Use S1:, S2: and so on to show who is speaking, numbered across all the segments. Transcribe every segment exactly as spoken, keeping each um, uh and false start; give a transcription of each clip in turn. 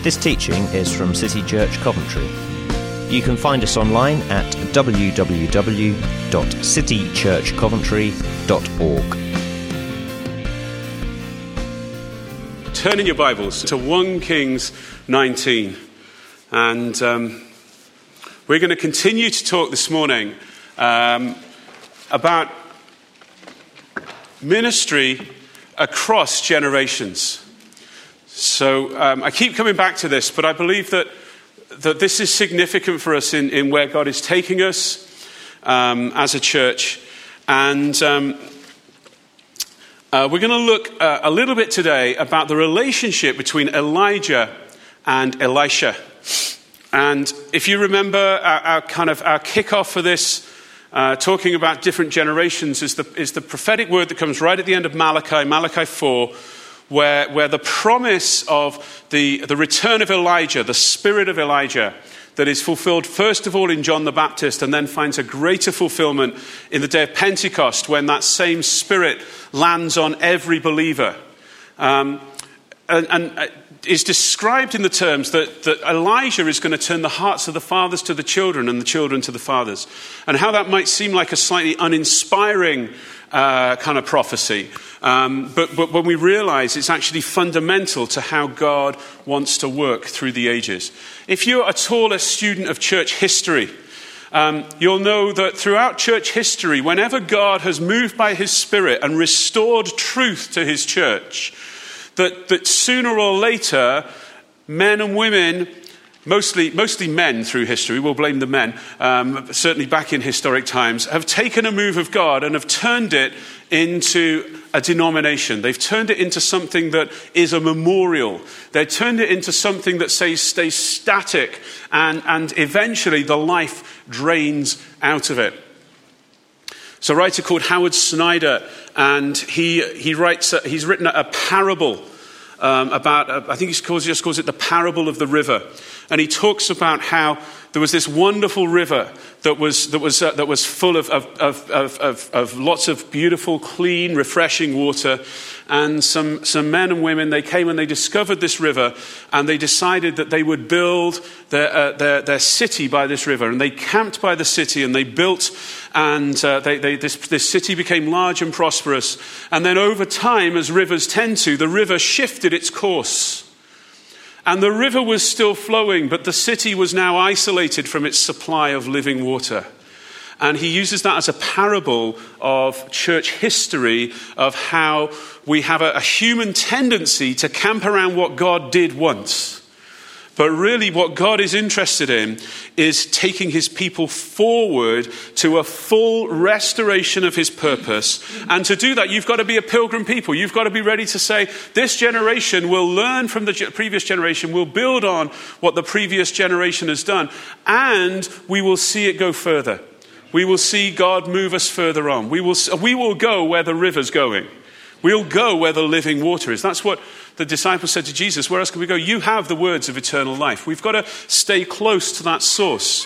S1: This teaching is from City Church Coventry. You can find us online at w w w dot city church coventry dot org.
S2: Turn in your Bibles to First Kings nineteen. And um, we're going to continue to talk this morning um, about ministry across generations. So um, I keep coming back to this, but I believe that that this is significant for us in, in where God is taking us um, as a church. And um, uh, we're going to look uh, a little bit today about the relationship between Elijah and Elisha. And if you remember our, our kind of our kickoff for this, uh, talking about different generations, is the, is the prophetic word that comes right at the end of Malachi, Malachi four, Where, where the promise of the, the return of Elijah, the spirit of Elijah, that is fulfilled first of all in John the Baptist and then finds a greater fulfillment in the day of Pentecost when that same spirit lands on every believer. Um, and, and is described in the terms that, that Elijah is going to turn the hearts of the fathers to the children and the children to the fathers. And how that might seem like a slightly uninspiring uh, kind of prophecy. Um, but, but when we realize it's actually fundamental to how God wants to work through the ages. If you're at all a student of church history, um, you'll know that throughout church history, whenever God has moved by his Spirit and restored truth to his church, that, that sooner or later, men and women, mostly mostly men through history, we'll blame the men, um, certainly back in historic times, have taken a move of God and have turned it into a denomination. They've turned it into something that is a memorial. They've turned it into something that says stays static, and, and eventually the life drains out of it. So a writer called Howard Snyder, and he he writes, he's written a parable um, about, uh, I think he calls, just calls it the parable of the river. And he talks about how there was this wonderful river that was that was uh, that was full of of, of of of of lots of beautiful, clean, refreshing water. And some some men and women, they came and they discovered this river, and they decided that they would build their uh, their, their city by this river. And they camped by the city, and they built, and uh, they, they this this city became large and prosperous. And then over time, as rivers tend to, the river shifted its course. And the river was still flowing, but the city was now isolated from its supply of living water. And he uses that as a parable of church history, of how we have a, a human tendency to camp around what God did once. But really what God is interested in is taking his people forward to a full restoration of his purpose. And to do that, you've got to be a pilgrim people. You've got to be ready to say, this generation will learn from the previous generation, will build on what the previous generation has done, and we will see it go further. We will see God move us further on. We will, we will go where the river's going. We'll go where the living water is. That's what the disciples said to Jesus. Where else can we go? You have the words of eternal life. We've got to stay close to that source.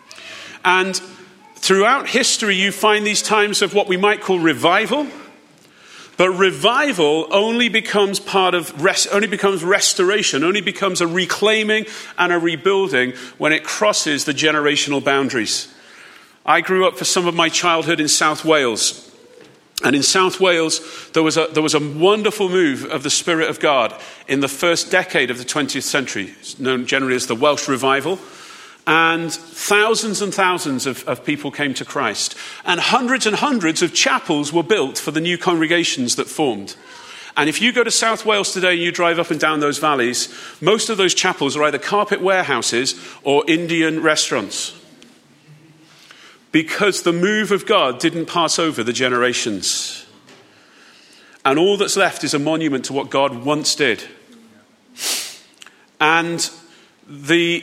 S2: And throughout history, you find these times of what we might call revival. But revival only becomes part of, rest, only becomes restoration, only becomes a reclaiming and a rebuilding when it crosses the generational boundaries. I grew up for some of my childhood in South Wales. And in South Wales, there was a there was a wonderful move of the Spirit of God in the first decade of the twentieth century, known generally as the Welsh Revival. And thousands and thousands of, of people came to Christ. And hundreds and hundreds of chapels were built for the new congregations that formed. And if you go to South Wales today and you drive up and down those valleys, most of those chapels are either carpet warehouses or Indian restaurants. Because the move of God didn't pass over the generations. And all that's left is a monument to what God once did. And the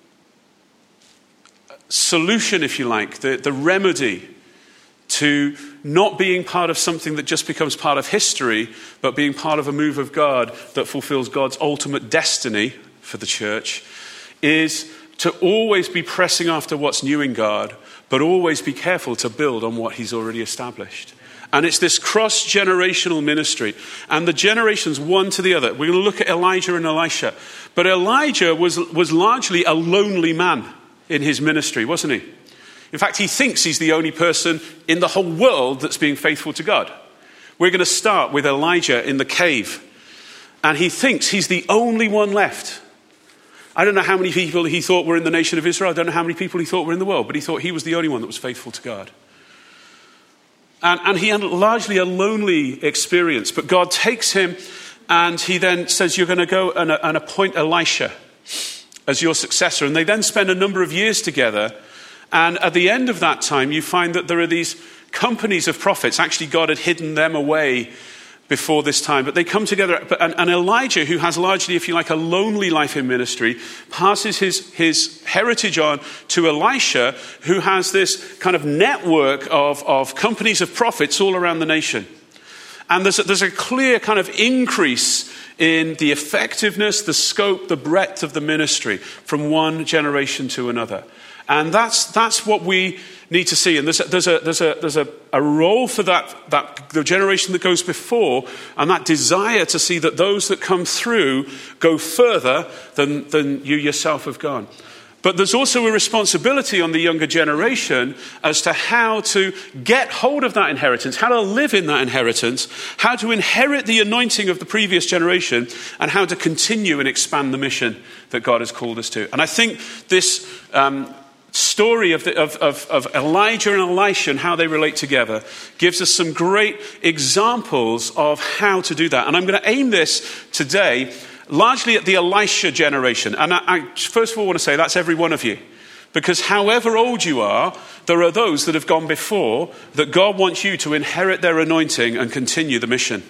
S2: solution, if you like, the, the remedy to not being part of something that just becomes part of history, but being part of a move of God that fulfills God's ultimate destiny for the church, is to always be pressing after what's new in God, but always be careful to build on what he's already established. And it's this cross-generational ministry. And the generations one to the other. We're going to look at Elijah and Elisha. But Elijah was, was largely a lonely man in his ministry, wasn't he? In fact, he thinks he's the only person in the whole world that's being faithful to God. We're going to start with Elijah in the cave. And he thinks he's the only one left. I don't know how many people he thought were in the nation of Israel. I don't know how many people he thought were in the world. But he thought he was the only one that was faithful to God. And, and he had largely a lonely experience. But God takes him and he then says, you're going to go and, and appoint Elisha as your successor. And they then spend a number of years together. And at the end of that time, you find that there are these companies of prophets. Actually, God had hidden them away before this time. But they come together. And, and Elijah, who has largely, if you like, a lonely life in ministry, passes his, his heritage on to Elisha, who has this kind of network of, of companies of prophets all around the nation. And there's a, there's a clear kind of increase in the effectiveness, the scope, the breadth of the ministry from one generation to another. And that's that's what we need to see. And there's a, there's a there's a there's a, a role for that that the generation that goes before, and that desire to see that those that come through go further than than you yourself have gone. But there's also a responsibility on the younger generation as to how to get hold of that inheritance, how to live in that inheritance, how to inherit the anointing of the previous generation, and how to continue and expand the mission that God has called us to. And I think this um, story of, the, of, of, of Elijah and Elisha and how they relate together gives us some great examples of how to do that. And I'm going to aim this today largely at the Elisha generation. And I, I first of all want to say that's every one of you. Because however old you are, there are those that have gone before that God wants you to inherit their anointing and continue the mission.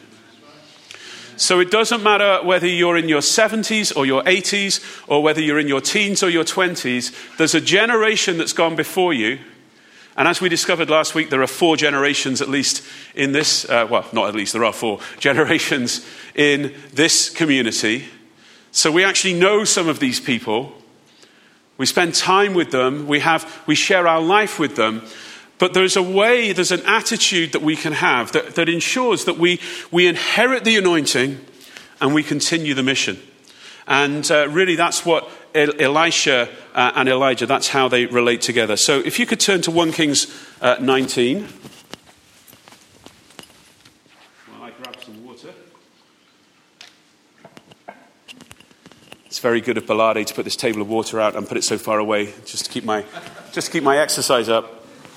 S2: So it doesn't matter whether you're in your seventies or your eighties, or whether you're in your teens or your twenties, there's a generation that's gone before you. And as we discovered last week, there are four generations at least in this, uh, well, not at least, there are four generations in this community. So we actually know some of these people. We spend time with them. We have, we share our life with them. But there's a way, there's an attitude that we can have that, that ensures that we, we inherit the anointing and we continue the mission. And uh, really that's what Elisha uh, and Elijah, that's how they relate together. So if you could turn to First Kings uh, nineteen. While I grab some water. It's very good of Balade to put this table of water out and put it so far away just to keep my, just to keep my exercise up.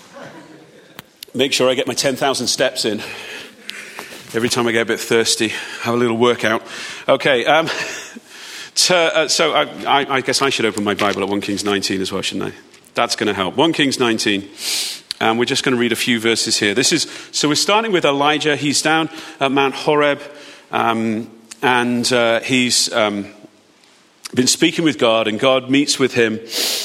S2: Make sure I get my ten thousand steps in. Every time I get a bit thirsty, have a little workout. Okay, um... So, uh, so I, I, I guess I should open my Bible at First Kings nineteen as well, shouldn't I? That's going to help. First Kings nineteen. And we're just going to read a few verses here. This is so we're starting with Elijah. He's down at Mount Horeb, um, and uh, he's um, been speaking with God, and God meets with him.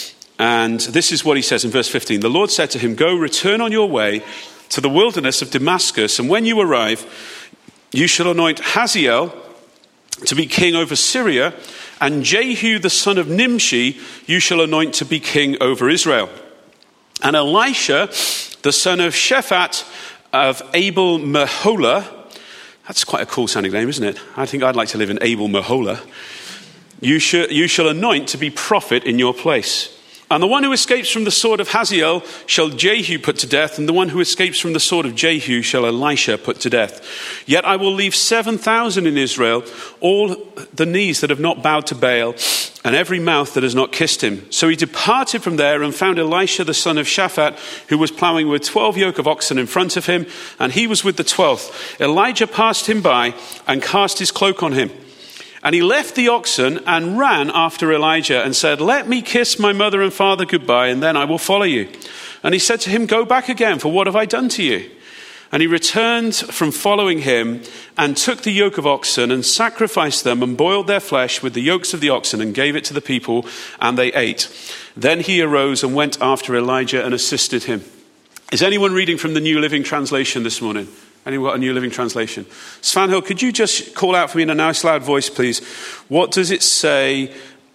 S2: And this is what he says in verse fifteen. The Lord said to him, "Go, return on your way to the wilderness of Damascus, and when you arrive, you shall anoint Hazael to be king over Syria, and Jehu the son of Nimshi you shall anoint to be king over Israel. And Elisha the son of Shaphat of Abel Meholah," that's quite a cool sounding name, isn't it? I think I'd like to live in Abel Meholah. You shall, you shall anoint to be prophet in your place. And the one who escapes from the sword of Hazael shall Jehu put to death, and the one who escapes from the sword of Jehu shall Elisha put to death. Yet I will leave seven thousand in Israel, all the knees that have not bowed to Baal, and every mouth that has not kissed him. So he departed from there and found Elisha the son of Shaphat, who was plowing with twelve yoke of oxen in front of him, and he was with the twelfth. Elijah passed him by and cast his cloak on him. And he left the oxen and ran after Elijah and said, "Let me kiss my mother and father goodbye, and then I will follow you." And he said to him, "Go back again, for what have I done to you?" And he returned from following him and took the yoke of oxen and sacrificed them and boiled their flesh with the yokes of the oxen and gave it to the people, and they ate. Then he arose and went after Elijah and assisted him. Is anyone reading from the New Living Translation this morning? Anyone got a New Living Translation? Svanhild, could you just call out for me in a nice loud voice, please? What does it say?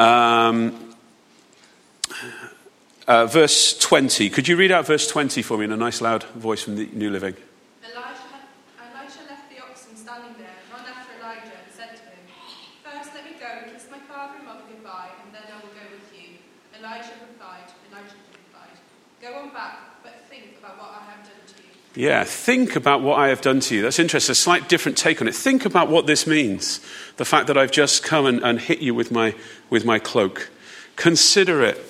S2: Um, uh, verse twenty. Could you read out verse twenty for me in a nice loud voice from the New Living?
S3: Elijah had Elijah replied, Elijah replied, go on back, but think about what I have done to you.
S2: Yeah, think about what I have done to you. That's interesting, a slight different take on it. Think about what this means. The fact that I've just come and, and hit you with my, with my cloak. Consider it.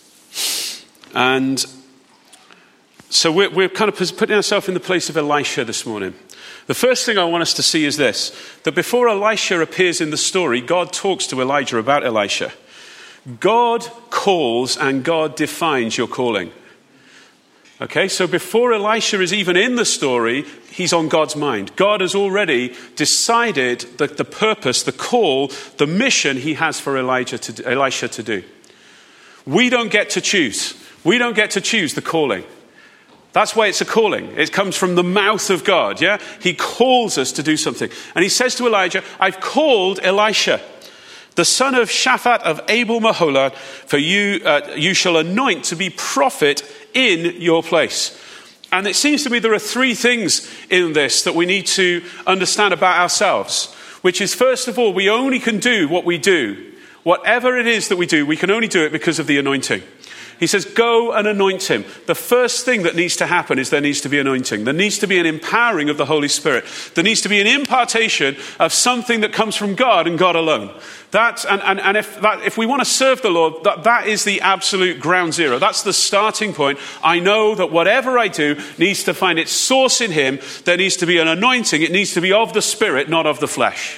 S2: And so we're, we're kind of putting ourselves in the place of Elisha this morning. The first thing I want us to see is this, that before Elisha appears in the story, God talks to Elijah about Elisha. God calls and God defines your calling. Okay, so before Elisha is even in the story, he's on God's mind. God has already decided that the purpose, the call, the mission he has for Elijah to, Elisha to do. We don't get to choose. We don't get to choose the calling. That's why it's a calling. It comes from the mouth of God, yeah? He calls us to do something. And he says to Elijah, I've called Elisha, the son of Shaphat of Abel Meholah, for you, uh, you shall anoint to be prophet in your place. And it seems to me there are three things in this that we need to understand about ourselves, which is, first of all, we only can do what we do. Whatever it is that we do, we can only do it because of the anointing. He says, go and anoint him. The first thing that needs to happen is there needs to be anointing. There needs to be an empowering of the Holy Spirit. There needs to be an impartation of something that comes from God and God alone. That, and, and, and if, that, if we want to serve the Lord, that, that is the absolute ground zero. That's the starting point. I know that whatever I do needs to find its source in him. There needs to be an anointing. It needs to be of the Spirit, not of the flesh.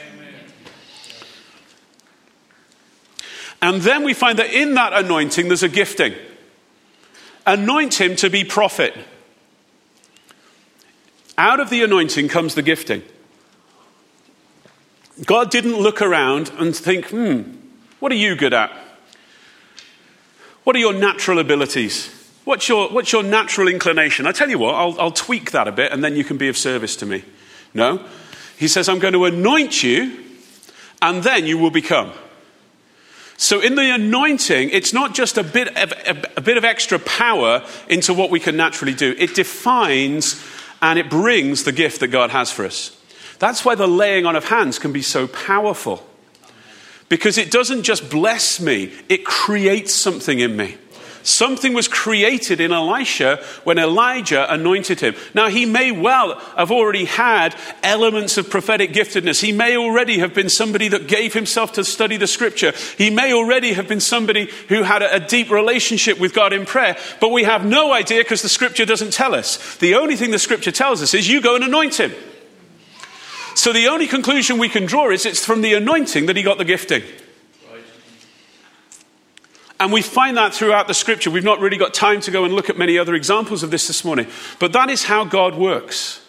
S2: And then we find that in that anointing, there's a gifting. Anoint him to be prophet. Out of the anointing comes the gifting. God didn't look around and think, hmm, what are you good at? What are your natural abilities? What's your, what's your natural inclination? I tell you what, I'll, I'll tweak that a bit and then you can be of service to me. No. He says, I'm going to anoint you and then you will become. So in the anointing, it's not just a bit of, a, a bit of extra power into what we can naturally do. It defines and it brings the gift that God has for us. That's why the laying on of hands can be so powerful. Because it doesn't just bless me, it creates something in me. Something was created in Elisha when Elijah anointed him. Now, he may well have already had elements of prophetic giftedness. He may already have been somebody that gave himself to study the scripture. He may already have been somebody who had a, a deep relationship with God in prayer. But we have no idea because the scripture doesn't tell us. The only thing the scripture tells us is you go and anoint him. So the only conclusion we can draw is it's from the anointing that he got the gifting. And we find that throughout the scripture. We've not really got time to go and look at many other examples of this this morning. But that is how God works.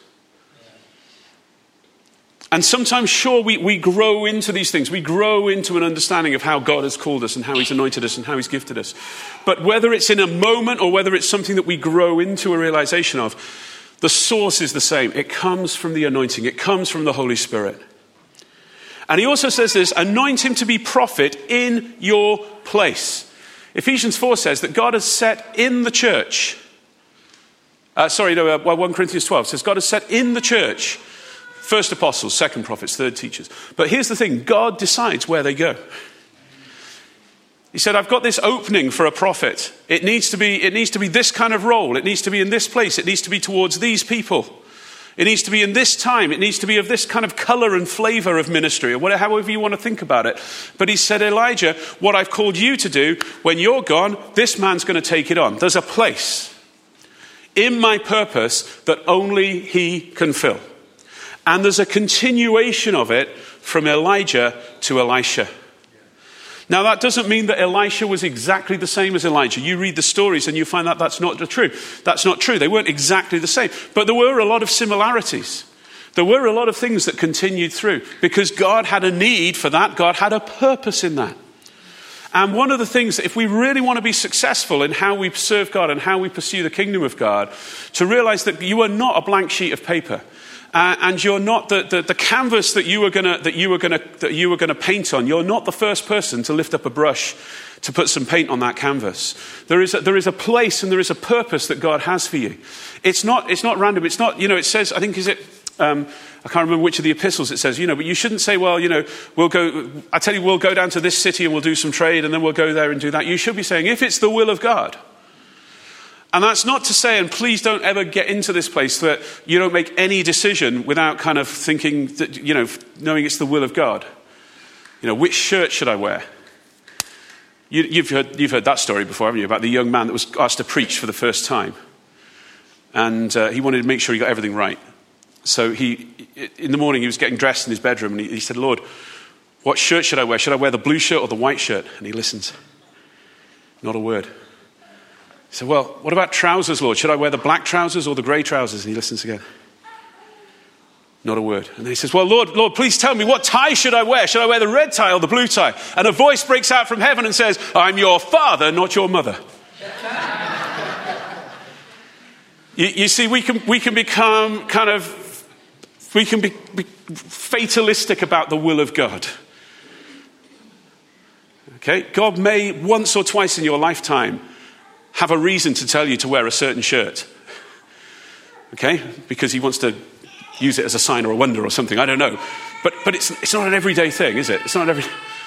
S2: And sometimes, sure, we, we grow into these things. We grow into an understanding of how God has called us and how he's anointed us and how he's gifted us. But whether it's in a moment or whether it's something that we grow into a realization of, the source is the same. It comes from the anointing. It comes from the Holy Spirit. And he also says this, anoint him to be prophet in your place. Ephesians four says that God has set in the church, uh, sorry, no, uh, First Corinthians twelve says God has set in the church first apostles, second prophets, third teachers. But here's the thing, God decides where they go. He said, I've got this opening for a prophet. It needs to be, it needs to be this kind of role. It needs to be in this place. It needs to be towards these people. It needs to be in this time. It needs to be of this kind of color and flavor of ministry, or whatever, however you want to think about it. But he said, Elijah, what I've called you to do, when you're gone, this man's going to take it on. There's a place in my purpose that only he can fill. And there's a continuation of it from Elijah to Elisha. Now, that doesn't mean that Elisha was exactly the same as Elijah. You read the stories and you find that that's not true. That's not true. They weren't exactly the same. But there were a lot of similarities. There were a lot of things that continued through because God had a need for that. God had a purpose in that. And one of the things that if we really want to be successful in how we serve God and how we pursue the kingdom of God, to realize that you are not a blank sheet of paper. Uh, and you're not the, the, the canvas that you were gonna that you were gonna that you were gonna paint on. You're not the first person to lift up a brush to put some paint on that canvas. There is a, there is a place and there is a purpose that God has for you. It's not it's not random. It's not, you know. It says, I think is it Um, I can't remember which of the epistles it says, you know, but you shouldn't say, well, you know, we'll go, I tell you, we'll go down to this city and we'll do some trade and then we'll go there and do that. You should be saying, if it's the will of God. And that's not to say, and please don't ever get into this place that you don't make any decision without kind of thinking that, you know, knowing it's the will of God. You know, which shirt should I wear? You, you've heard, you've heard that story before, haven't you, about the young man that was asked to preach for the first time. And uh, he wanted to make sure he got everything right. So he, in the morning, he was getting dressed in his bedroom, and he, he said, Lord, what shirt should I wear? Should I wear the blue shirt or the white shirt? And he listens. Not a word. He said, well, what about trousers, Lord? Should I wear the black trousers or the grey trousers? And he listens again. Not a word. And then he says, well, Lord, Lord, please tell me, what tie should I wear? Should I wear the red tie or the blue tie? And a voice breaks out from heaven and says, I'm your father, not your mother. you, you see, we can, we can become kind of, we can be, be fatalistic about the will of God. Okay? God may once or twice in your lifetime have a reason to tell you to wear a certain shirt. Okay? Because he wants to use it as a sign or a wonder or something. I don't know. But but it's it's not an everyday thing, is it? It's not every.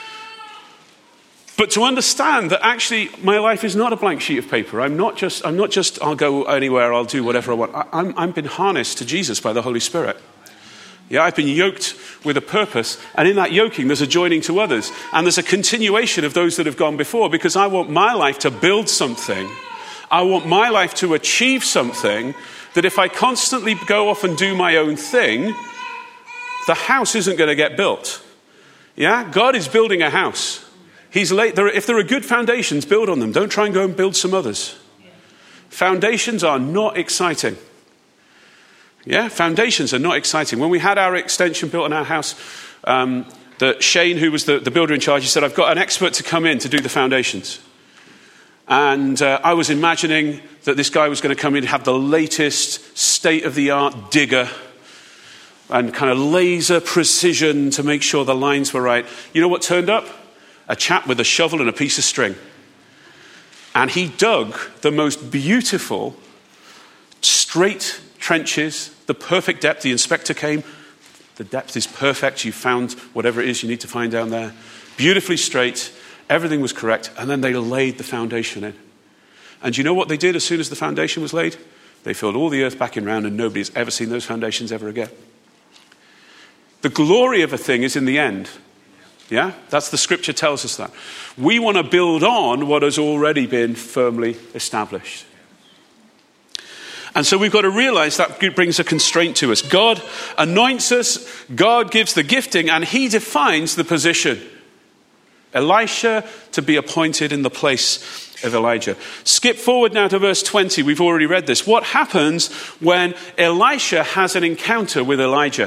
S2: But to understand that actually my life is not a blank sheet of paper. I'm not just I'm not just I'll go anywhere, I'll do whatever I want. I, I'm I've been harnessed to Jesus by the Holy Spirit. Yeah, I've been yoked with a purpose, and in that yoking there's a joining to others, and there's a continuation of those that have gone before, because I want my life to build something. I want my life to achieve something that if I constantly go off and do my own thing, the house isn't going to get built. Yeah, God is building a house. He's laid, there, if there are good foundations, build on them. Don't try and go and build some others. Foundations are not exciting. Yeah, foundations are not exciting. When we had our extension built on our house, um, the, Shane, who was the, the builder in charge, he said, I've got an expert to come in to do the foundations. And uh, I was imagining that this guy was going to come in and have the latest state-of-the-art digger and kind of laser precision to make sure the lines were right. You know what turned up? A chap with a shovel and a piece of string. And he dug the most beautiful, straight trenches, the perfect depth. The inspector came. The depth is perfect. You found whatever it is you need to find down there. Beautifully straight. Everything was correct. And then they laid the foundation in. And you know what they did as soon as the foundation was laid? They filled all the earth back in round, and nobody's ever seen those foundations ever again. The glory of a thing is in the end. Yeah? That's the scripture tells us that. We want to build on what has already been firmly established. And so we've got to realize that brings a constraint to us. God anoints us, God gives the gifting, and he defines the position. Elisha to be appointed in the place of Elijah. Skip forward now to verse twenty. We've already read this. What happens when Elisha has an encounter with Elijah?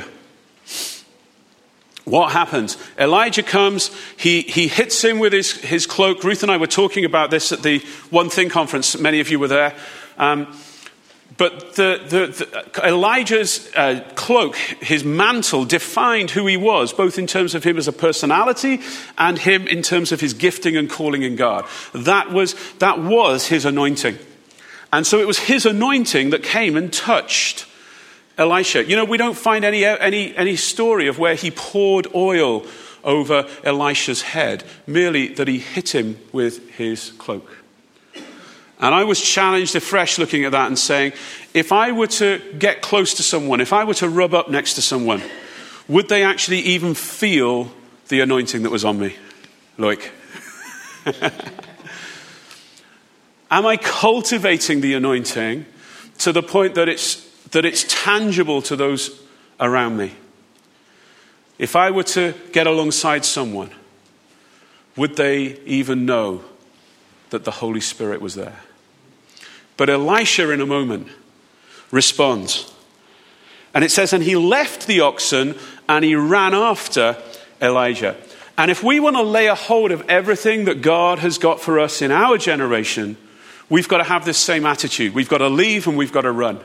S2: What happens? Elijah comes, he, he hits him with his, his cloak. Ruth and I were talking about this at the One Thing conference. Many of you were there. Um, But the, the, the, Elijah's uh, cloak, his mantle, defined who he was, both in terms of him as a personality and him in terms of his gifting and calling in God. That was, that was his anointing. And so it was his anointing that came and touched Elisha. You know, we don't find any, any, any story of where he poured oil over Elisha's head, merely that he hit him with his cloak. And I was challenged afresh looking at that and saying, if I were to get close to someone, if I were to rub up next to someone, would they actually even feel the anointing that was on me? Loic. Am I cultivating the anointing to the point that it's, that it's tangible to those around me? If I were to get alongside someone, would they even know that the Holy Spirit was there? But Elisha, in a moment, responds. And it says, and he left the oxen and he ran after Elijah. And if we want to lay a hold of everything that God has got for us in our generation, we've got to have this same attitude. We've got to leave and we've got to run.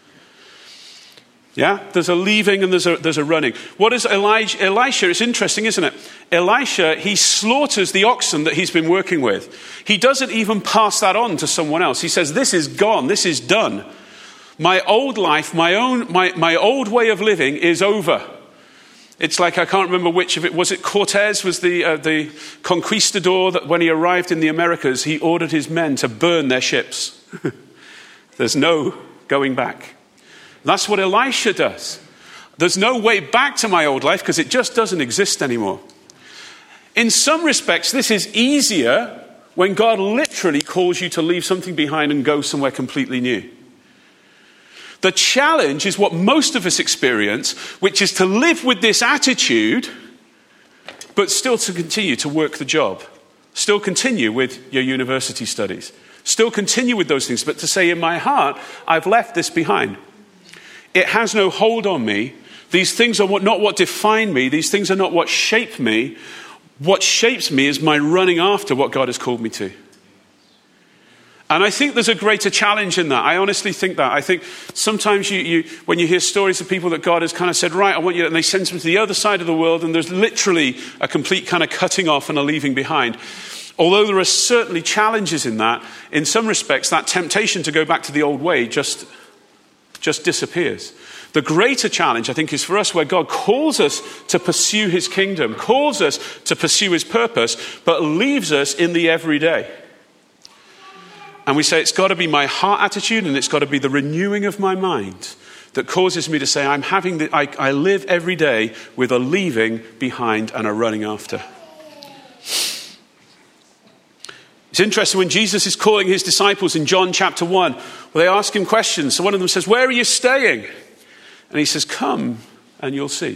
S2: Yeah, there's a leaving and there's a, there's a running. What is Elijah, Elisha? It's interesting, isn't it? Elisha, he slaughters the oxen that he's been working with. He doesn't even pass that on to someone else. He says, this is gone, this is done. My old life, my own, my, my old way of living is over. It's like, I can't remember which of it, was it Cortez was the, uh, the conquistador that when he arrived in the Americas, he ordered his men to burn their ships. There's no going back. That's what Elisha does. There's no way back to my old life because it just doesn't exist anymore. In some respects, this is easier when God literally calls you to leave something behind and go somewhere completely new. The challenge is what most of us experience, which is to live with this attitude, but still to continue to work the job. Still continue with your university studies. Still continue with those things, but to say in my heart, I've left this behind. It has no hold on me. These things are what, not what define me. These things are not what shape me. What shapes me is my running after what God has called me to. And I think there's a greater challenge in that. I honestly think that. I think sometimes you, you, when you hear stories of people that God has kind of said, right, I want you, and they send them to the other side of the world, and there's literally a complete kind of cutting off and a leaving behind. Although there are certainly challenges in that, in some respects, that temptation to go back to the old way just, just disappears. The greater challenge, I think, is for us where God calls us to pursue his kingdom, calls us to pursue his purpose, but leaves us in the everyday. And we say it's got to be my heart attitude and it's got to be the renewing of my mind that causes me to say I'm having the, I, I live every day with a leaving behind and a running after. It's interesting when Jesus is calling his disciples in John chapter one, well, they ask him questions. So one of them says, where are you staying? And he says, come and you'll see.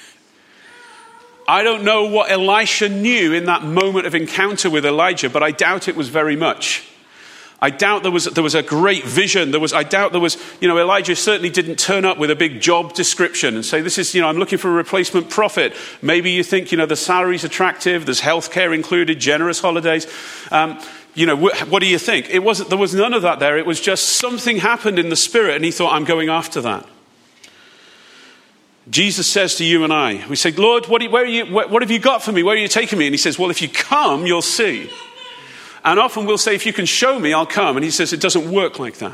S2: I don't know what Elisha knew in that moment of encounter with Elijah, but I doubt it was very much. I doubt there was there was a great vision. There was I doubt there was, you know, Elijah certainly didn't turn up with a big job description and say, this is, you know, I'm looking for a replacement prophet. Maybe you think, you know, the salary's attractive, there's healthcare included, generous holidays. Um, you know, wh- what do you think? It wasn't. There was none of that there. It was just something happened in the spirit, and he thought, I'm going after that. Jesus says to you and I, we say, Lord, what, do you, where are you, what, what have you got for me? Where are you taking me? And he says, well, if you come, you'll see. And often we'll say, if you can show me, I'll come. And he says, it doesn't work like that.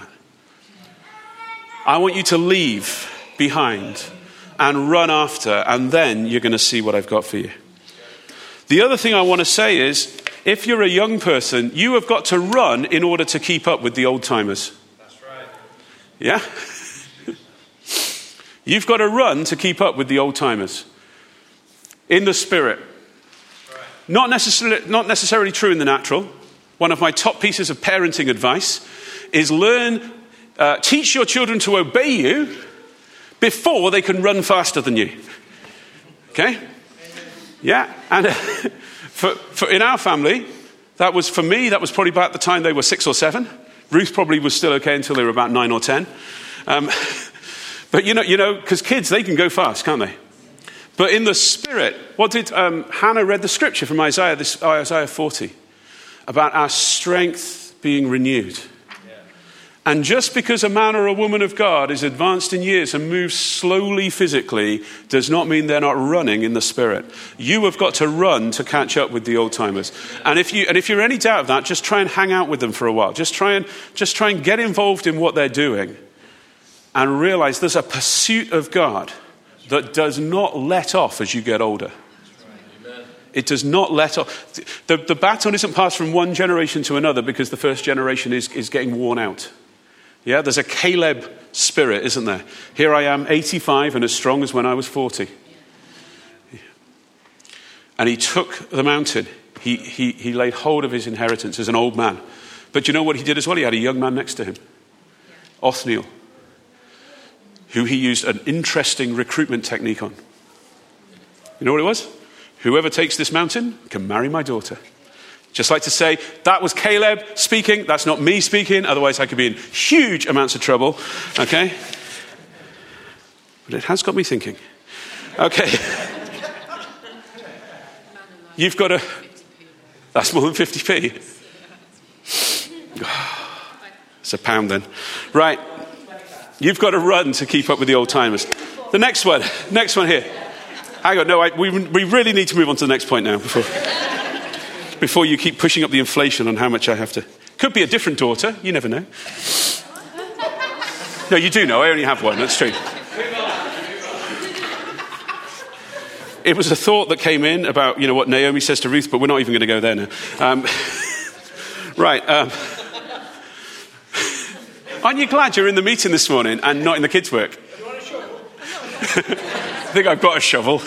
S2: I want you to leave behind and run after, and then you're going to see what I've got for you. The other thing I want to say is, if you're a young person, you have got to run in order to keep up with the old timers.
S4: That's right.
S2: Yeah? You've got to run to keep up with the old timers. In the spirit. Right. Not necessarily, not necessarily true in the natural. One of my top pieces of parenting advice is learn, uh, teach your children to obey you before they can run faster than you. Okay? Yeah. And uh, for, for in our family, that was, for me, that was probably about the time they were six or seven. Ruth probably was still okay until they were about nine or ten. Um, but you know, you know, because kids, they can go fast, can't they? But in the spirit, what did um, Hannah read the scripture from Isaiah, this, Isaiah forty? About our strength being renewed. Yeah. And just because a man or a woman of God is advanced in years and moves slowly physically does not mean they're not running in the spirit. You have got to run to catch up with the old timers. And if you and if you're any doubt of that, just try and hang out with them for a while. Just try and just try and get involved in what they're doing and realize there's a pursuit of God that does not let off as you get older. It does not let off. The, the baton isn't passed from one generation to another because the first generation is, is getting worn out. Yeah, there's a Caleb spirit, isn't there? Here I am, eighty-five, and as strong as when I was forty. And he took the mountain. He, he, he laid hold of his inheritance as an old man. But you know what he did as well? He had a young man next to him, Othniel, who he used an interesting recruitment technique on. You know what it was? Whoever takes this mountain can marry my daughter. Just like to say, that was Caleb speaking. That's not me speaking. Otherwise, I could be in huge amounts of trouble. Okay? But it has got me thinking. Okay. You've got to... That's more than fifty p. It's a pound then. Right. You've got to run to keep up with the old timers. The next one. Next one here. Hang on, no, I, we, we really need to move on to the next point now before, before you keep pushing up the inflation on how much I have to. Could be a different daughter, you never know. No, you do know. I only have one. That's true. It was a thought that came in about, you know, what Naomi says to Ruth, but we're not even going to go there now. Um, right. Um, aren't you glad you're in the meeting this morning and not in the kids' work?
S4: Do you want a shovel?
S2: I think I've got a shovel.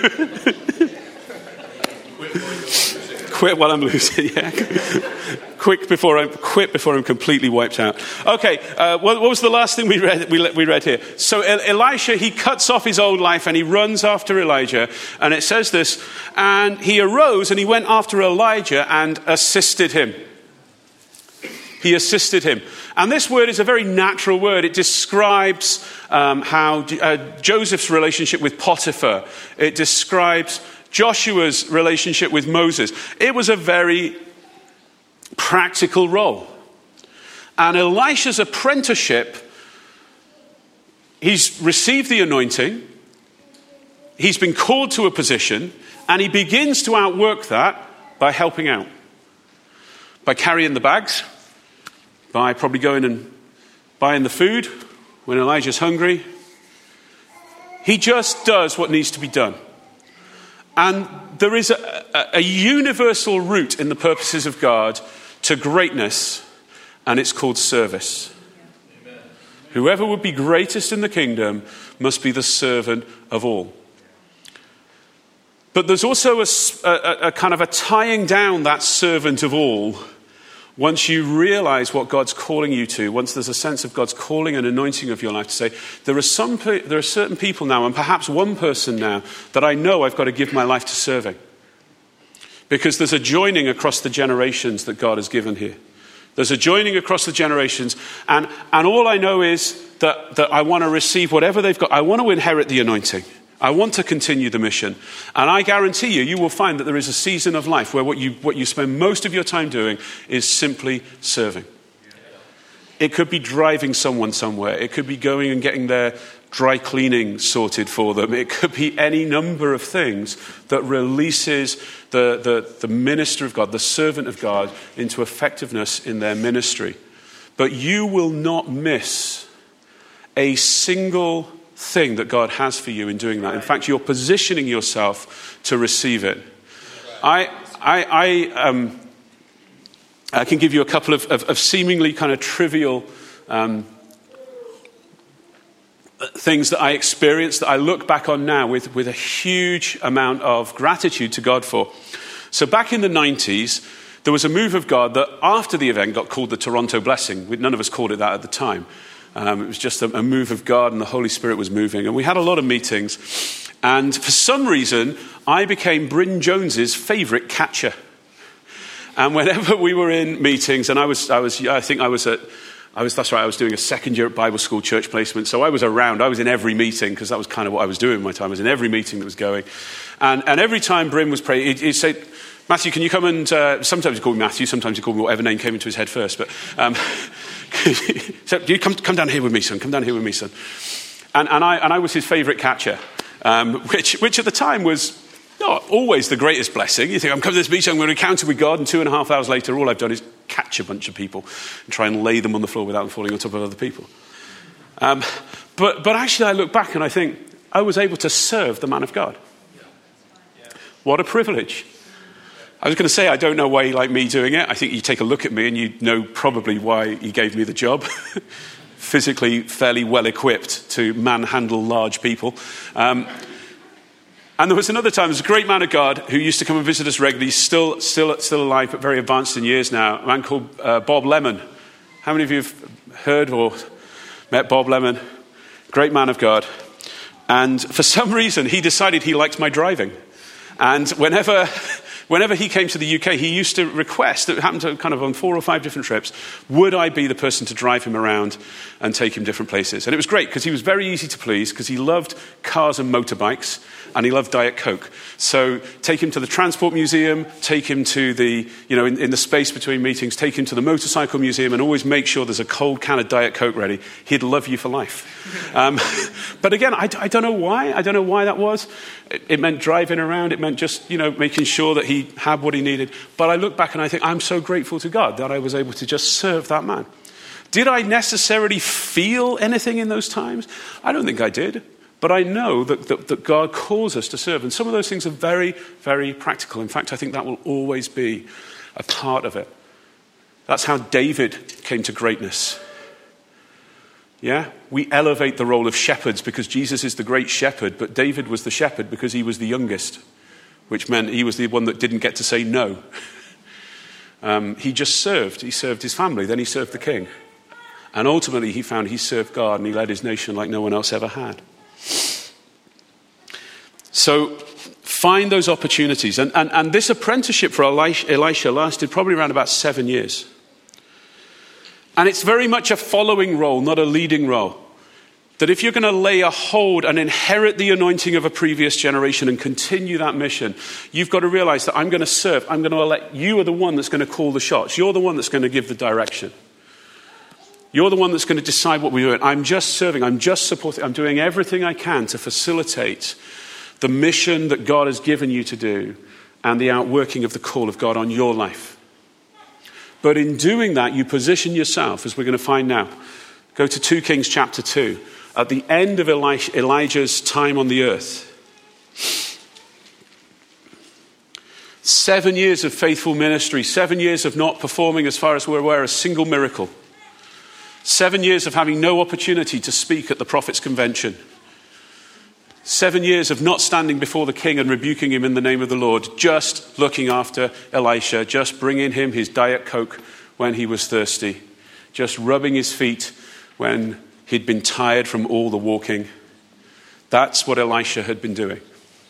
S2: Quit while I'm losing, yeah. Quick before I'm quit before I'm completely wiped out. Okay, uh, what, what was the last thing we read? We, we read here. So Elisha, he cuts off his old life and he runs after Elijah. And it says this: and he arose and he went after Elijah and assisted him. He assisted him. And this word is a very natural word. It describes um, how uh, Joseph's relationship with Potiphar. It describes Joshua's relationship with Moses. It was a very practical role. And Elisha's apprenticeship, he's received the anointing, he's been called to a position, and he begins to outwork that by helping out. By carrying the bags, by probably going and buying the food when Elijah's hungry. He just does what needs to be done. And there is a, a, a universal route in the purposes of God to greatness, and it's called service. Amen. Whoever would be greatest in the kingdom must be the servant of all. But there's also a, a, a kind of a tying down that servant of all once you realize what God's calling you to, once there's a sense of God's calling and anointing of your life to say, there are some, there are certain people now, and perhaps one person now, that I know I've got to give my life to serving. Because there's a joining across the generations that God has given here. There's a joining across the generations, and, and all I know is that, that I want to receive whatever they've got. I want to inherit the anointing. I want to continue the mission. And I guarantee you, you will find that there is a season of life where what you, what you spend most of your time doing is simply serving. It could be driving someone somewhere. It could be going and getting their dry cleaning sorted for them. It could be any number of things that releases the, the, the minister of God, the servant of God, into effectiveness in their ministry. But you will not miss a single thing that God has for you in doing that. In fact, you're positioning yourself to receive it. I, I, I, um, I can give you a couple of, of, of seemingly kind of trivial um, things that I experienced that I look back on now with, with a huge amount of gratitude to God for. So back in the nineties, there was a move of God that after the event got called the Toronto Blessing. None of us called it that at the time. Um, it was just a, a move of God, and the Holy Spirit was moving. And we had a lot of meetings. And for some reason, I became Bryn Jones's favourite catcher. And whenever we were in meetings, and I was, I was, I think I was at, I was, that's right, I was doing a second year at Bible school church placement. So I was around, I was in every meeting, because that was kind of what I was doing in my time. I was in every meeting that was going. And, and every time Bryn was praying, he'd, he'd say, Matthew, can you come and, uh, sometimes he called me Matthew, sometimes he called me whatever name came into his head first. But, um, so you come, come down here with me, son, come down here with me, son. And, and, I, and I was his favourite catcher, um, which, which at the time was not always the greatest blessing. You think, I'm coming to this meeting, I'm going to encounter with God, and two and a half hours later, all I've done is catch a bunch of people and try and lay them on the floor without them falling on top of other people. Um, but, but actually, I look back and I think, I was able to serve the man of God. What a privilege. I was going to say, I don't know why you like me doing it. I think you take a look at me and you know probably why he gave me the job. Physically fairly well equipped to manhandle large people. Um, and there was another time, there was a great man of God who used to come and visit us regularly. He's still, still, still alive, but very advanced in years now. A man called uh, Bob Lemon. How many of you have heard or met Bob Lemon? Great man of God. And for some reason, he decided he liked my driving. And whenever... Whenever he came to the U K, he used to request, it happened to kind of on four or five different trips, would I be the person to drive him around and take him different places? And it was great because he was very easy to please because he loved cars and motorbikes and he loved Diet Coke. So take him to the Transport Museum, take him to the, you know, in, in the space between meetings, take him to the Motorcycle Museum and always make sure there's a cold can of Diet Coke ready. He'd love you for life. Um, but again, I, I don't know why. I don't know why that was. It, it meant driving around. It meant just, you know, making sure that he had what he needed. But I look back and I think I'm so grateful to God that I was able to just serve that man. Did I necessarily feel anything in those times? I don't think I did. But I know that, that, that God calls us to serve. And some of those things are very, very practical. In fact, I think that will always be a part of it. That's how David came to greatness. Yeah? We elevate the role of shepherds because Jesus is the great shepherd, but David was the shepherd because he was the youngest, which meant he was the one that didn't get to say no. um, he just served. He served his family, then he served the king. And ultimately he found he served God and he led his nation like no one else ever had. So find those opportunities. And, and, and this apprenticeship for Elisha, Elisha lasted probably around about seven years. And it's very much a following role, not a leading role. That if you're going to lay a hold and inherit the anointing of a previous generation and continue that mission, you've got to realize that I'm going to serve. I'm going to elect. You are the one that's going to call the shots. You're the one that's going to give the direction. You're the one that's going to decide what we're doing. I'm just serving. I'm just supporting. I'm doing everything I can to facilitate the mission that God has given you to do and the outworking of the call of God on your life. But in doing that, you position yourself, as we're going to find now. Go to Second Kings chapter two. At the end of Elisha, Elijah's time on the earth. Seven years of faithful ministry. Seven years of not performing, as far as we're aware, a single miracle. Seven years of having no opportunity to speak at the Prophets' Convention. Seven years of not standing before the king and rebuking him in the name of the Lord, just looking after Elisha, just bringing him his Diet Coke when he was thirsty, just rubbing his feet when he'd been tired from all the walking. That's what Elisha had been doing.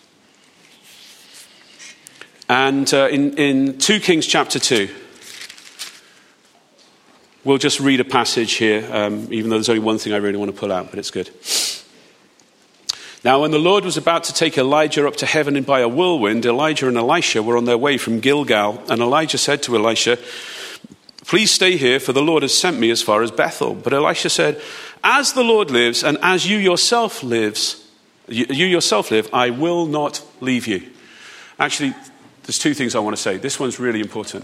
S2: And uh, in, in Second Kings chapter two, we'll just read a passage here, um, even though there's only one thing I really want to pull out, but it's good. Now, when the Lord was about to take Elijah up to heaven and by a whirlwind, Elijah and Elisha were on their way from Gilgal. And Elijah said to Elisha, "Please stay here, for the Lord has sent me as far as Bethel." But Elisha said, "As the Lord lives, and as you yourself lives, you, you yourself live, I will not leave you." Actually, there's two things I want to say. This one's really important.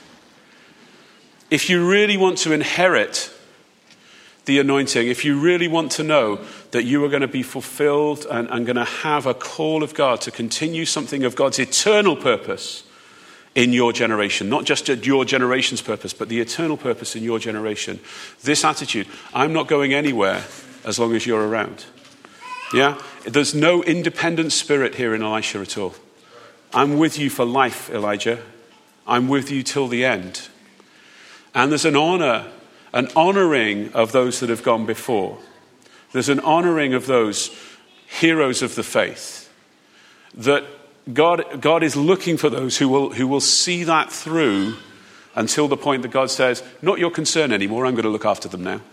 S2: If you really want to inherit the anointing, if you really want to know that you are going to be fulfilled and, and going to have a call of God to continue something of God's eternal purpose in your generation, not just your generation's purpose, but the eternal purpose in your generation, this attitude, I'm not going anywhere as long as you're around. Yeah? There's no independent spirit here in Elisha at all. I'm with you for life, Elijah. I'm with you till the end. And there's an honor An honoring of those that have gone before. There's an honoring of those heroes of the faith. That God, God is looking for those who will, who will see that through until the point that God says, not your concern anymore, I'm going to look after them now.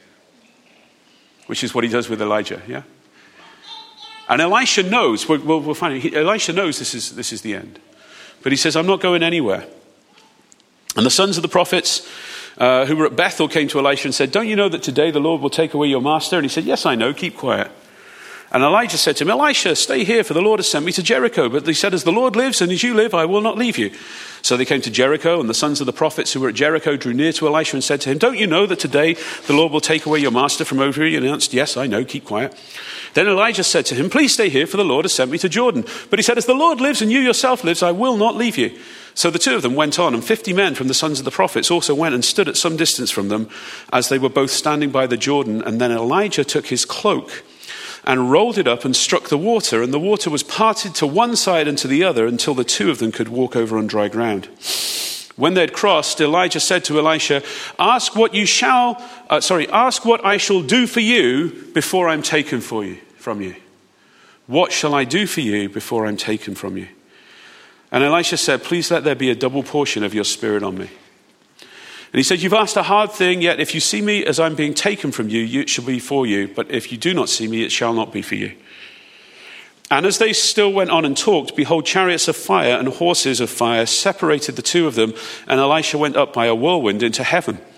S2: Which is what he does with Elijah, yeah? And Elisha knows, we'll, we'll find it, Elisha knows this is, this is the end. But he says, I'm not going anywhere. And the sons of the prophets Uh, who were at Bethel came to Elisha and said, "Don't you know that today the Lord will take away your master?" And he said, "Yes, I know, keep quiet." And Elijah said to him, "Elisha, stay here, for the Lord has sent me to Jericho." But he said, "As the Lord lives and as you live, I will not leave you." So they came to Jericho, and the sons of the prophets who were at Jericho drew near to Elisha and said to him, "Don't you know that today the Lord will take away your master from over you?" And he answered, "Yes, I know, keep quiet." Then Elijah said to him, "Please stay here, for the Lord has sent me to Jordan." But he said, "As the Lord lives and you yourself lives, I will not leave you." So the two of them went on, and fifty men from the sons of the prophets also went and stood at some distance from them as they were both standing by the Jordan. And then Elijah took his cloak and rolled it up and struck the water, and the water was parted to one side and to the other until the two of them could walk over on dry ground. When they had crossed, Elijah said to Elisha, "Ask what you shall, uh, sorry, ask what I shall do for you before I'm taken for you from you. What shall I do for you before I'm taken from you?" And Elisha said, "Please let there be a double portion of your spirit on me." And he said, "You've asked a hard thing, yet if you see me as I'm being taken from you, it shall be for you. But if you do not see me, it shall not be for you." And as they still went on and talked, behold, chariots of fire and horses of fire separated the two of them, and Elisha went up by a whirlwind into heaven.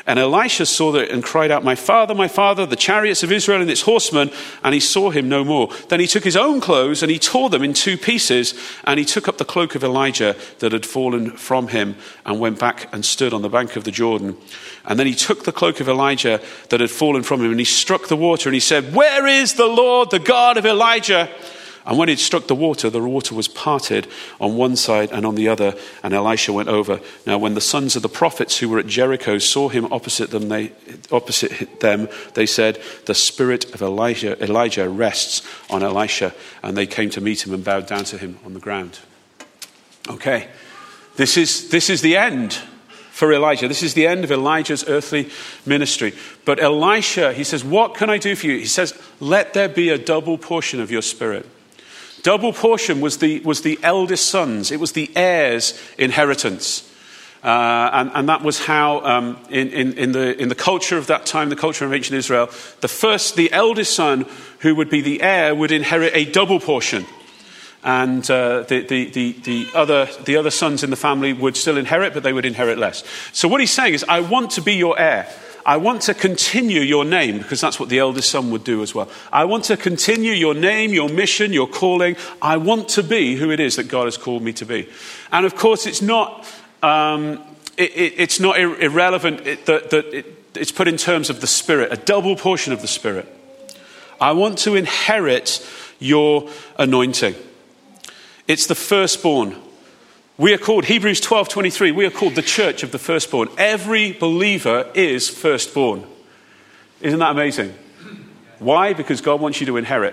S2: And Elisha saw that and cried out, "My father, my father, the chariots of Israel and its horsemen," and he saw him no more. Then he took his own clothes and he tore them in two pieces, and he took up the cloak of Elijah that had fallen from him and went back and stood on the bank of the Jordan. And then he took the cloak of Elijah that had fallen from him and he struck the water and he said, "Where is the Lord, the God of Elijah?" And when it struck the water, the water was parted on one side and on the other, and Elisha went over. Now, when the sons of the prophets who were at Jericho saw him opposite them, they, opposite them, they said, "The spirit of Elijah, Elijah rests on Elisha." And they came to meet him and bowed down to him on the ground. Okay, this is this is the end for Elijah. This is the end of Elijah's earthly ministry. But Elisha, he says, "What can I do for you?" He says, "Let there be a double portion of your spirit." Double portion was the was the eldest sons. It was the heirs' inheritance. Uh, and, and that was how, um, in, in, in, the, in the culture of that time, the culture of ancient Israel, the first, the eldest son who would be the heir would inherit a double portion. And uh, the, the, the, the, other, the other sons in the family would still inherit, but they would inherit less. So what he's saying is, I want to be your heir. I want to continue your name, because that's what the eldest son would do as well. I want to continue your name, your mission, your calling. I want to be who it is that God has called me to be. And of course, it's not um, it, it, it's not ir- irrelevant it, that, that it, it's put in terms of the Spirit, a double portion of the Spirit. I want to inherit your anointing. It's the firstborn. We are called, Hebrews twelve twenty-three, we are called the church of the firstborn. Every believer is firstborn. Isn't that amazing? Why? Because God wants you to inherit.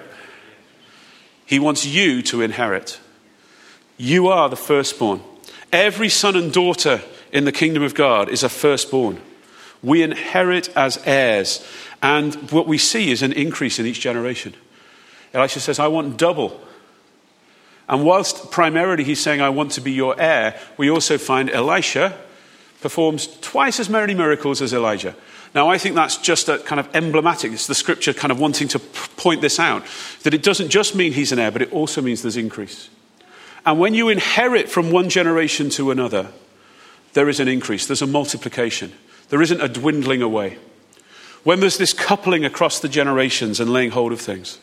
S2: He wants you to inherit. You are the firstborn. Every son and daughter in the kingdom of God is a firstborn. We inherit as heirs. And what we see is an increase in each generation. Elisha says, I want double. And whilst primarily he's saying, I want to be your heir, we also find Elisha performs twice as many miracles as Elijah. Now, I think that's just a kind of emblematic. It's the scripture kind of wanting to point this out, that it doesn't just mean he's an heir, but it also means there's increase. And when you inherit from one generation to another, there is an increase. There's a multiplication. There isn't a dwindling away. When there's this coupling across the generations and laying hold of things.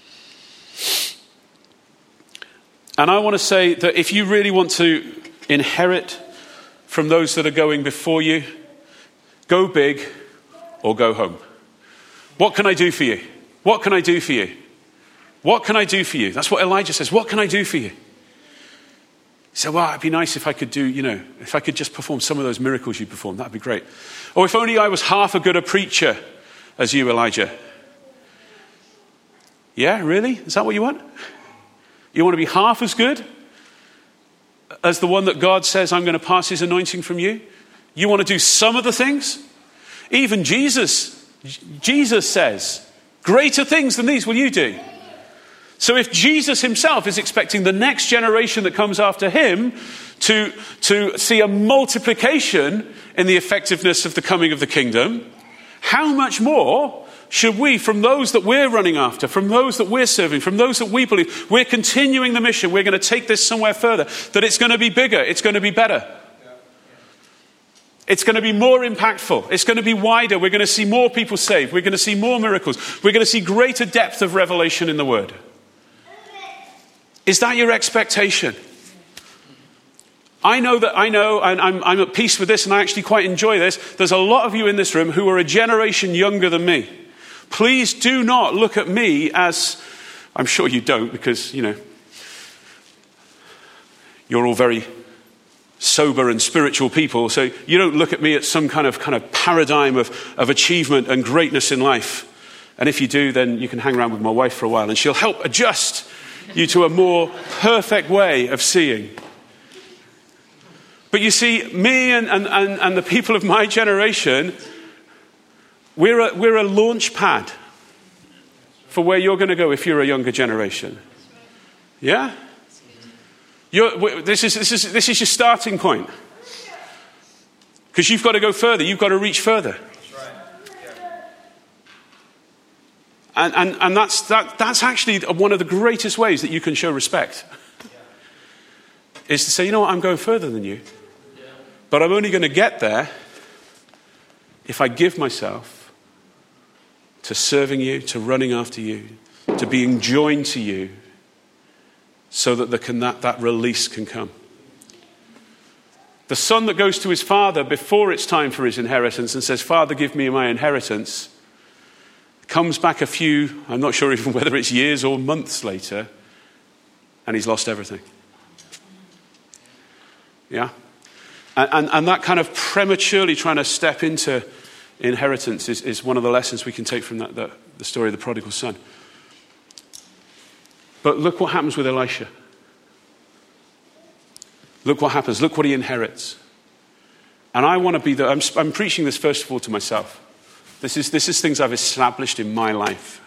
S2: And I want to say that if you really want to inherit from those that are going before you, go big or go home. What can I do for you? What can I do for you? What can I do for you? That's what Elijah says. What can I do for you? He said, well, it'd be nice if I could do, you know, if I could just perform some of those miracles you performed. That'd be great. Or if only I was half as good a preacher as you, Elijah. Yeah, really? Is that what you want? You want to be half as good as the one that God says, I'm going to pass his anointing from you? You want to do some of the things? Even Jesus, Jesus says, greater things than these will you do. So if Jesus himself is expecting the next generation that comes after him to, to see a multiplication in the effectiveness of the coming of the kingdom, how much more should we, from those that we're running after, from those that we're serving, from those that we believe, we're continuing the mission, we're going to take this somewhere further, that it's going to be bigger, it's going to be better. It's going to be more impactful, it's going to be wider, we're going to see more people saved, we're going to see more miracles, we're going to see greater depth of revelation in the word. Is that your expectation? I know that I know, and I'm, I'm at peace with this, and I actually quite enjoy this. There's a lot of you in this room who are a generation younger than me. Please do not look at me as, I'm sure you don't, because, you know, you're all very sober and spiritual people, so you don't look at me at some kind of kind of paradigm of, of achievement and greatness in life. And if you do, then you can hang around with my wife for a while, and she'll help adjust you to a more perfect way of seeing. But you see, me and, and, and, and the people of my generation, we're a, we're a launch pad for where you're going to go if you're a younger generation. Yeah? You're, this, is, this, is, this is your starting point. Because you've got to go further. You've got to reach further. And, and, and that's, that, that's actually one of the greatest ways that you can show respect. Is to say, you know what, I'm going further than you. But I'm only going to get there if I give myself to serving you, to running after you, to being joined to you, so that, the can, that that release can come. The son that goes to his father before it's time for his inheritance and says, Father, give me my inheritance, comes back a few, I'm not sure even whether it's years or months later, and he's lost everything. Yeah? And, and, and that kind of prematurely trying to step into inheritance is, is one of the lessons we can take from that, that, the story of the prodigal son. But look what happens with Elisha. Look what happens. Look what he inherits. And I want to be the, I'm, I'm preaching this first of all to myself. This is, this is things I've established in my life.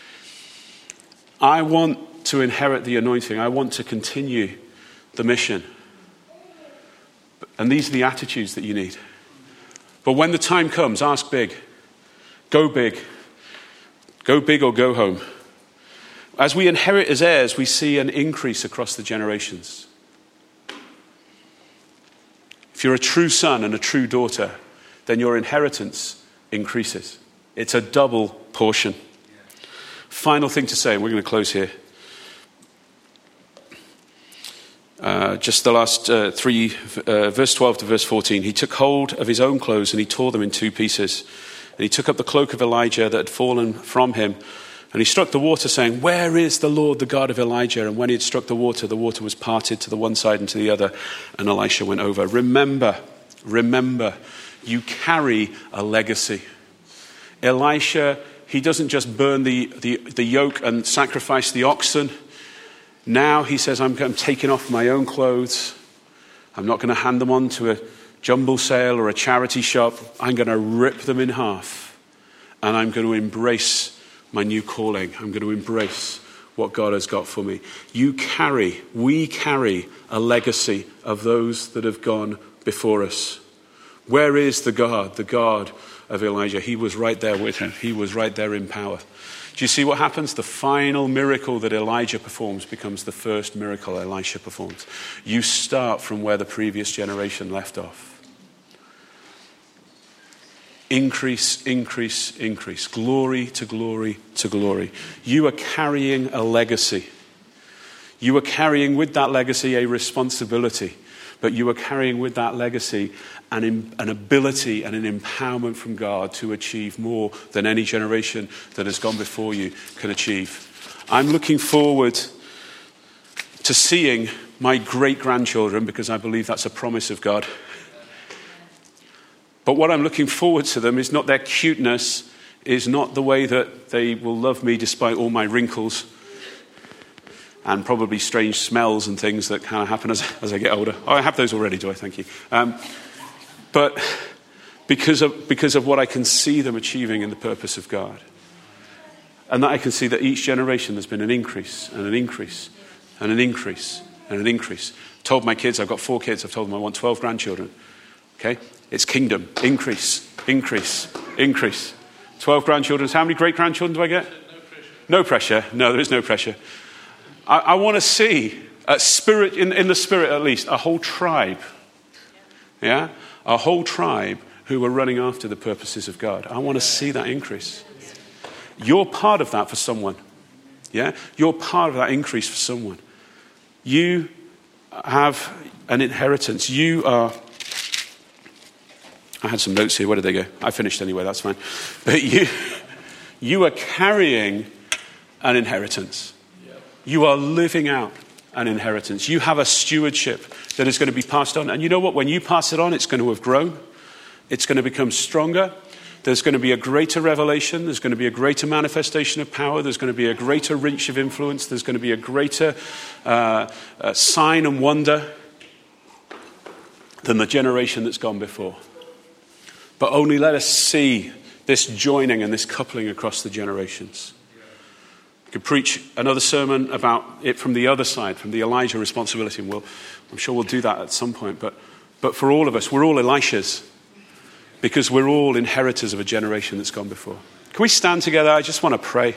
S2: I want to inherit the anointing. I want to continue the mission. And these are the attitudes that you need. But when the time comes, ask big. Go big. Go big or go home. As we inherit as heirs, we see an increase across the generations. If you're a true son and a true daughter, then your inheritance increases. It's a double portion. Final thing to say, and we're going to close here. Uh, just the last uh, three, uh, verse twelve to verse fourteen. He took hold of his own clothes and he tore them in two pieces. And he took up the cloak of Elijah that had fallen from him. And he struck the water, saying, Where is the Lord, the God of Elijah? And when he had struck the water, the water was parted to the one side and to the other. And Elisha went over. Remember, remember, you carry a legacy. Elisha, he doesn't just burn the, the, the yoke and sacrifice the oxen. Now he says, I'm, I'm taking off my own clothes. I'm not going to hand them on to a jumble sale or a charity shop. I'm going to rip them in half. And I'm going to embrace my new calling. I'm going to embrace what God has got for me. You carry, we carry a legacy of those that have gone before us. Where is the God, the God of Elijah? He was right there with him. He was right there in power. Do you see what happens? The final miracle that Elijah performs becomes the first miracle Elisha performs. You start from where the previous generation left off. Increase, increase, increase. Glory to glory to glory. You are carrying a legacy. You are carrying with that legacy a responsibility. But you are carrying with that legacy an, an ability and an empowerment from God to achieve more than any generation that has gone before you can achieve. I'm looking forward to seeing my great-grandchildren, because I believe that's a promise of God. But what I'm looking forward to them is not their cuteness, is not the way that they will love me despite all my wrinkles and probably strange smells and things that kind of happen as, as I get older. Oh, I have those already, do I? Thank you. Um, but because of, because of what I can see them achieving in the purpose of God. And that I can see that each generation there's been an increase and an increase and an increase and an increase. I've told my kids, I've got four kids, I've told them I want twelve grandchildren. Okay? It's kingdom. Increase, increase, increase. twelve grandchildren. How many great-grandchildren do I get? No pressure. No pressure. No, there is no pressure. I, I want to see, a spirit in, in the spirit at least, a whole tribe. Yeah? A whole tribe who are running after the purposes of God. I want to see that increase. You're part of that for someone. Yeah? You're part of that increase for someone. You have an inheritance. You are... I had some notes here. Where did they go? I finished anyway. That's fine. But you, you are carrying an inheritance. You are living out an inheritance. You have a stewardship that is going to be passed on. And you know what? When you pass it on, it's going to have grown. It's going to become stronger. There's going to be a greater revelation. There's going to be a greater manifestation of power. There's going to be a greater reach of influence. There's going to be a greater uh, uh, sign and wonder than the generation that's gone before. But only let us see this joining and this coupling across the generations. I could preach another sermon about it from the other side, from the Elijah responsibility, and we'll, I'm sure we'll do that at some point. But, but for all of us, we're all Elishas, because we're all inheritors of a generation that's gone before. Can we stand together? I just want to pray.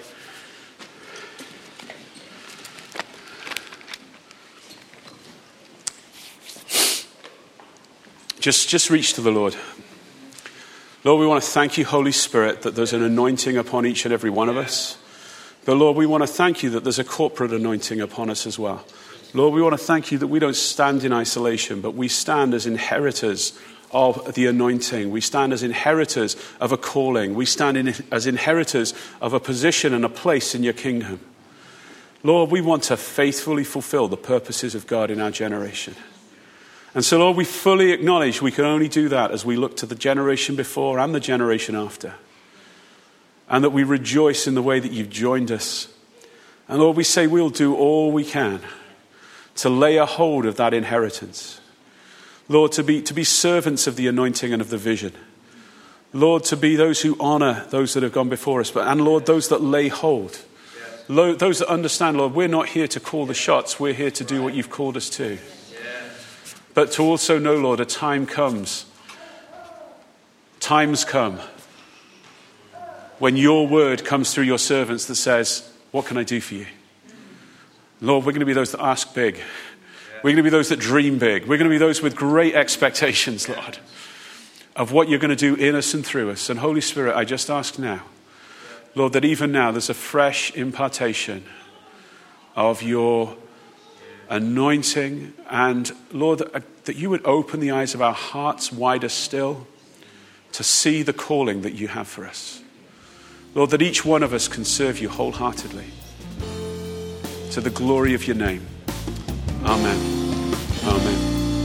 S2: Just, just reach to the Lord. Lord, we want to thank you, Holy Spirit, that there's an anointing upon each and every one of us. But Lord, we want to thank you that there's a corporate anointing upon us as well. Lord, we want to thank you that we don't stand in isolation, but we stand as inheritors of the anointing. We stand as inheritors of a calling. We stand in, as inheritors of a position and a place in your kingdom. Lord, we want to faithfully fulfill the purposes of God in our generation. And so, Lord, we fully acknowledge we can only do that as we look to the generation before and the generation after. And that we rejoice in the way that you've joined us. And Lord, we say we'll do all we can to lay a hold of that inheritance. Lord, to be, to be servants of the anointing and of the vision. Lord, to be those who honor those that have gone before us. But, and Lord, those that lay hold. Lord, those that understand, Lord, we're not here to call the shots. We're here to do what you've called us to. But to also know, Lord, a time comes. Times come. When your word comes through your servants that says, what can I do for you? Lord, we're going to be those that ask big. We're going to be those that dream big. We're going to be those with great expectations, Lord, of what you're going to do in us and through us. And Holy Spirit, I just ask now, Lord, that even now there's a fresh impartation of your anointing. And Lord, that you would open the eyes of our hearts wider still to see the calling that you have for us. Lord, that each one of us can serve you wholeheartedly to the glory of your name. Amen. Amen.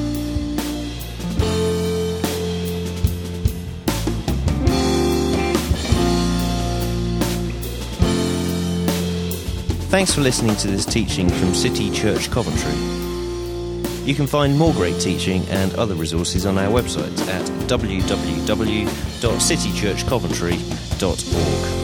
S1: Thanks for listening to this teaching from City Church Coventry. You can find more great teaching and other resources on our website at w w w dot city church coventry dot org.